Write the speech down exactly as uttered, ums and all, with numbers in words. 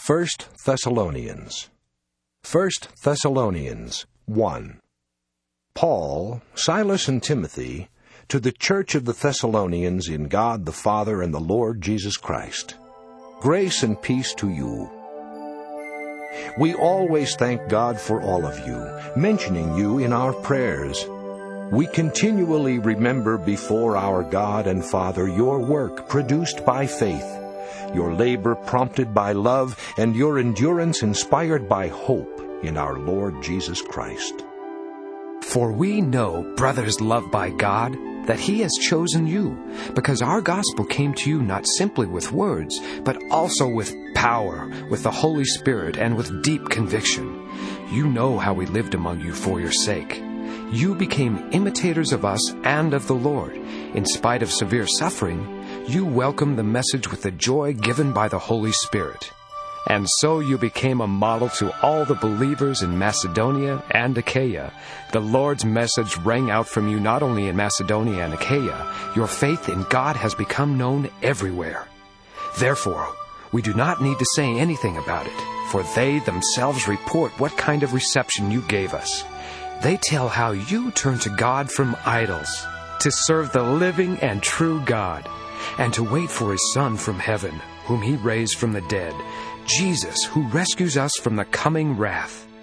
First Thessalonians. First Thessalonians one. Paul, Silas, and Timothy, to the church of the Thessalonians in God the Father and the Lord Jesus Christ. Grace and peace to you. We always thank God for all of you, mentioning you in our prayers. We continually remember before our God and Father your work produced by faith, your labor prompted by love, and your endurance inspired by hope in our Lord Jesus Christ. For we know, brothers loved by God, that He has chosen you, because our gospel came to you not simply with words, but also with power, with the Holy Spirit, and with deep conviction. You know how we lived among you for your sake. You became imitators of us and of the Lord. In spite of severe suffering, you welcomed the message with the joy given by the Holy Spirit. And so you became a model to all the believers in Macedonia and Achaia. The Lord's message rang out from you not only in Macedonia and Achaia. Your faith in God has become known everywhere. Therefore, we do not need to say anything about it, for they themselves report what kind of reception you gave us. They tell how you turned to God from idols, to serve the living and true God, and to wait for His Son from heaven, whom He raised from the dead, Jesus, who rescues us from the coming wrath.